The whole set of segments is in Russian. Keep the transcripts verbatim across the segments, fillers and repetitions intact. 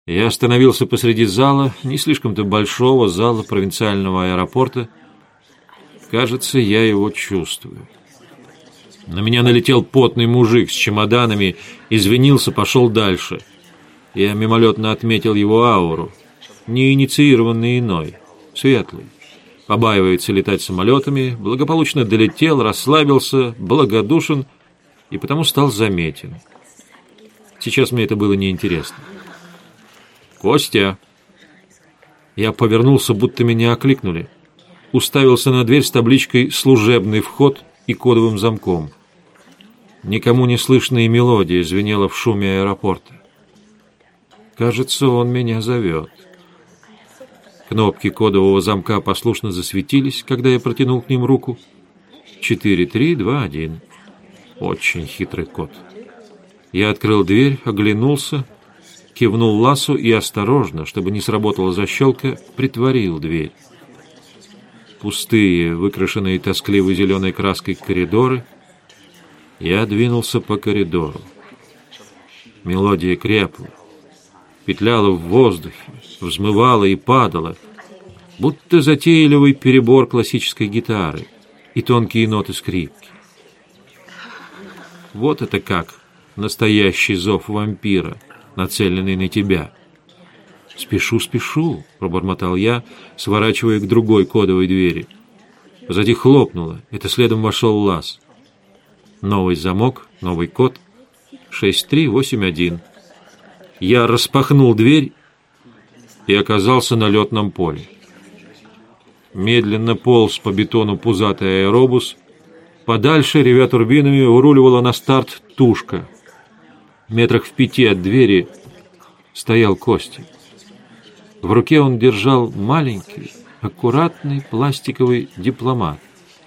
Я остановился посреди зала, не слишком-то большого зала провинциального аэропорта. Кажется, я его чувствую. На меня налетел потный мужик с чемоданами, извинился, пошел дальше. Я мимолетно отметил его ауру. Неинициированный иной, светлый. Побаивается летать самолетами, благополучно долетел, расслабился, благодушен и потому стал заметен. Сейчас мне это было неинтересно. «Костя!» Я повернулся, будто меня окликнули. Уставился на дверь с табличкой «Служебный вход» и кодовым замком. Никому не слышная мелодия звенела в шуме аэропорта. Кажется, он меня зовет. Кнопки кодового замка послушно засветились, когда я протянул к ним руку. четыре три два один. Очень хитрый код. Я открыл дверь, оглянулся, кивнул Ласу и осторожно, чтобы не сработала защелка, притворил дверь. Пустые, выкрашенные тоскливой зеленой краской коридоры. Я двинулся по коридору. Мелодия крепла, петляла в воздухе, взмывала и падала, будто затейливый перебор классической гитары и тонкие ноты скрипки. Вот это как настоящий зов вампира, нацеленный на тебя. «Спешу, спешу», — пробормотал я, сворачивая к другой кодовой двери. Позади хлопнуло, это следом вошел Лас. Новый замок, новый код. шесть три восемь один. Я распахнул дверь и оказался на летном поле. Медленно полз по бетону пузатый аэробус. Подальше, ревя турбинами, уруливала на старт тушка. Метрах в пяти от двери стоял Костя. В руке он держал маленький, аккуратный пластиковый дипломат.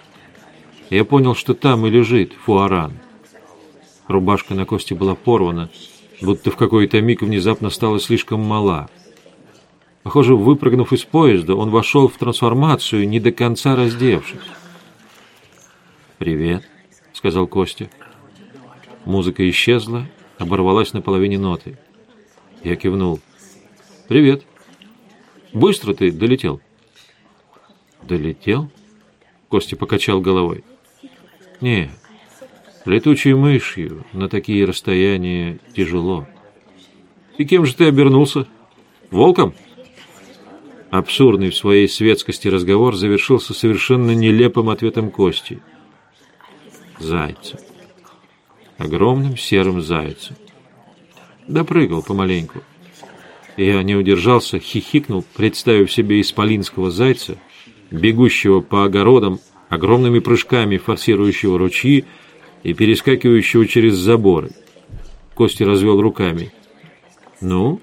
Я понял, что там и лежит фуаран. Рубашка на Косте была порвана, будто в какой-то миг внезапно стала слишком мала. Похоже, выпрыгнув из поезда, он вошел в трансформацию, не до конца раздевшись. «Привет», — сказал Костя. Музыка исчезла, оборвалась на половине ноты. Я кивнул. «Привет. Быстро ты долетел?» «Долетел?» Костя покачал головой. «Не, летучей мышью на такие расстояния тяжело». «И кем же ты обернулся? Волком?» Абсурдный в своей светскости разговор завершился совершенно нелепым ответом Кости. «Зайцем. Огромным серым зайцем. Допрыгал помаленьку». Я не удержался, хихикнул, представив себе исполинского зайца, бегущего по огородам, огромными прыжками форсирующего ручьи и перескакивающего через заборы. Костя развел руками. «Ну?»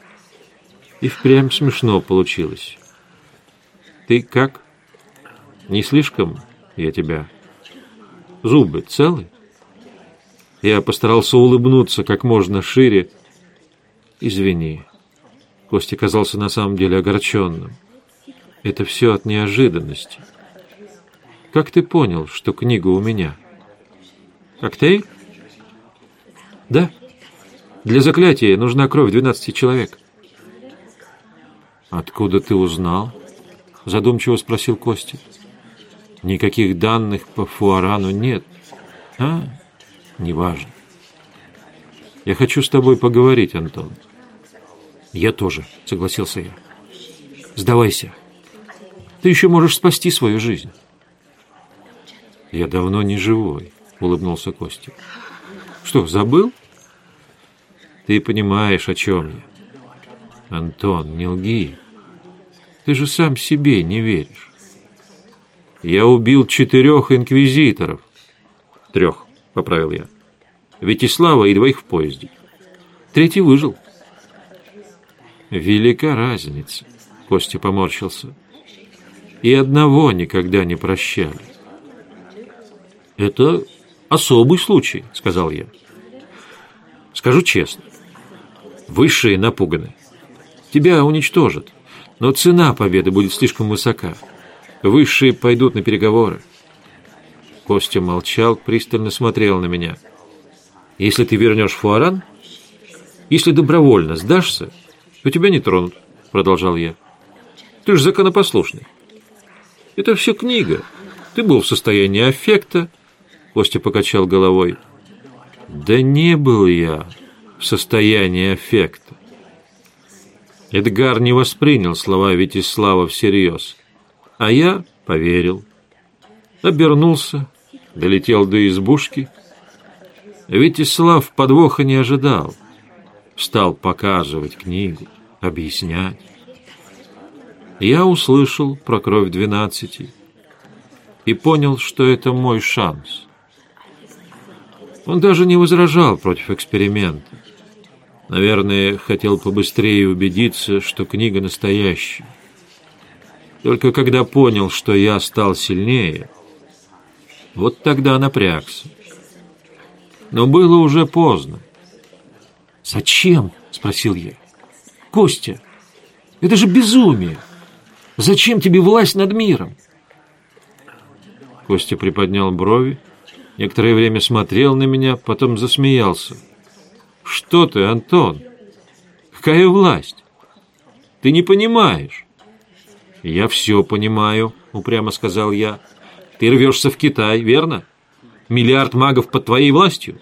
И впрямь смешно получилось. «Ты как? Не слишком я тебя? Зубы целы?» Я постарался улыбнуться как можно шире. «Извини». Костя казался на самом деле огорченным. «Это все от неожиданности. Как ты понял, что книга у меня?» «Коктейль?» «Да. Для заклятия нужна кровь двенадцати человек». «Откуда ты узнал?» — задумчиво спросил Костя. «Никаких данных по фуарану нет». «А, неважно. Я хочу с тобой поговорить, Антон». «Я тоже», — согласился я. «Сдавайся. Ты еще можешь спасти свою жизнь». «Я давно не живой», — улыбнулся Костя. «Что, забыл?» «Ты понимаешь, о чем я. Антон, не лги. Ты же сам себе не веришь. Я убил четырех инквизиторов». «Трех», — поправил я. «Вячеслава и двоих в поезде. Третий выжил». «Велика разница», — Костя поморщился. «И одного никогда не прощали». «Это особый случай», — сказал я. «Скажу честно, высшие напуганы. Тебя уничтожат, но цена победы будет слишком высока. Высшие пойдут на переговоры». Костя молчал, пристально смотрел на меня. «Если ты вернешь фуаран, если добровольно сдашься, то тебя не тронут, продолжал я. Ты же законопослушный. Это все книга. Ты был в состоянии аффекта. Костя покачал головой. Да не был я в состоянии аффекта. Эдгар не воспринял слова Витислава всерьез, а я поверил. Обернулся, долетел до избушки. Витислав подвоха не ожидал. Стал показывать книгу, объяснять. Я услышал про кровь двенадцати и понял, что это мой шанс. Он даже не возражал против эксперимента. Наверное, хотел побыстрее убедиться, что книга настоящая. Только когда понял, что я стал сильнее, вот тогда напрягся. Но было уже поздно. «Зачем?» — спросил я. «Костя, это же безумие! Зачем тебе власть над миром?» Костя приподнял брови, некоторое время смотрел на меня, потом засмеялся. «Что ты, Антон? Какая власть? Ты не понимаешь». «Я все понимаю», — упрямо сказал я. «Ты рвешься в Китай, верно? Миллиард магов под твоей властью?»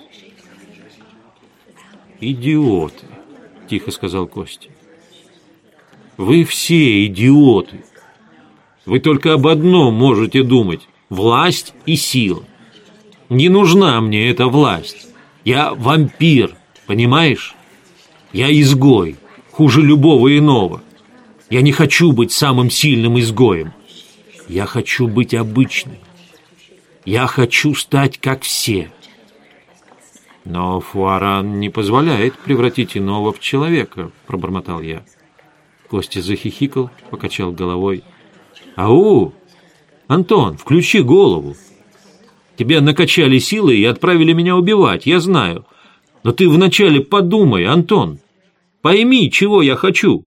«Идиоты», — тихо сказал Костя. «Вы все идиоты. Вы только об одном можете думать — власть и сила. Не нужна мне эта власть. Я вампир, понимаешь? Я изгой, хуже любого иного. Я не хочу быть самым сильным изгоем. Я хочу быть обычным. Я хочу стать как все». «Но Фуаран не позволяет превратить иного в человека», — пробормотал я. Костя захихикал, покачал головой. «Ау! Антон, включи голову. Тебя накачали силой и отправили меня убивать, я знаю. Но ты вначале подумай, Антон. Пойми, чего я хочу.